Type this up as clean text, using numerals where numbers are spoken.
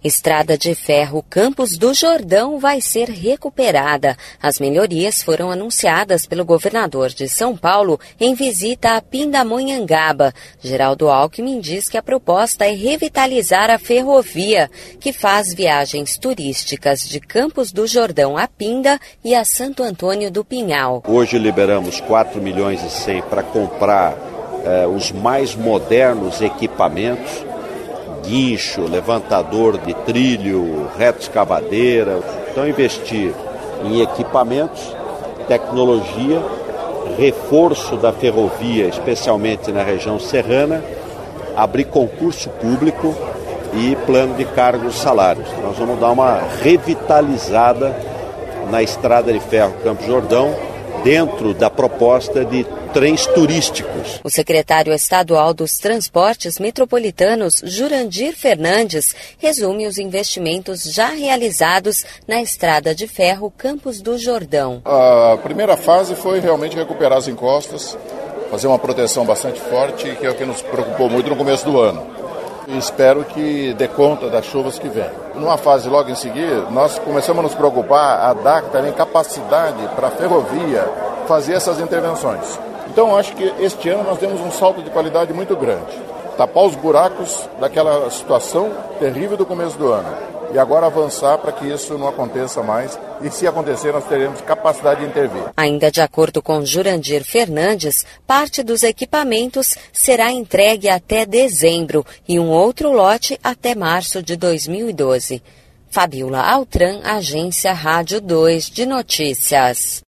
Estrada de Ferro Campos do Jordão vai ser recuperada. As melhorias foram anunciadas pelo governador de São Paulo em visita a Pindamonhangaba. Geraldo Alckmin diz que a proposta é revitalizar a ferrovia, que faz viagens turísticas de Campos do Jordão a Pinda e a Santo Antônio do Pinhal. Hoje liberamos 4 milhões e 100 para comprar os mais modernos equipamentos, guincho, levantador de trilho, retroescavadeira. Então investir em equipamentos, tecnologia, reforço da ferrovia, especialmente na região serrana, abrir concurso público e plano de cargos e salários. Nós vamos dar uma revitalizada na Estrada de Ferro Campos do Jordão, dentro da proposta de trens turísticos. O secretário estadual dos Transportes Metropolitanos, Jurandir Fernandes, resume os investimentos já realizados na Estrada de Ferro Campos do Jordão. A primeira fase foi realmente recuperar as encostas, fazer uma proteção bastante forte, que é o que nos preocupou muito no começo do ano. E espero que dê conta das chuvas que vêm. Numa fase logo em seguida, nós começamos a nos preocupar a dar também capacidade para a ferrovia fazer essas intervenções. Então, acho que este ano nós temos um salto de qualidade muito grande. Tapar os buracos daquela situação terrível do começo do ano. E agora avançar para que isso não aconteça mais. E se acontecer, nós teremos capacidade de intervir. Ainda de acordo com Jurandir Fernandes, parte dos equipamentos será entregue até dezembro e um outro lote até março de 2012. Fabiola Altran, Agência Rádio 2 de Notícias.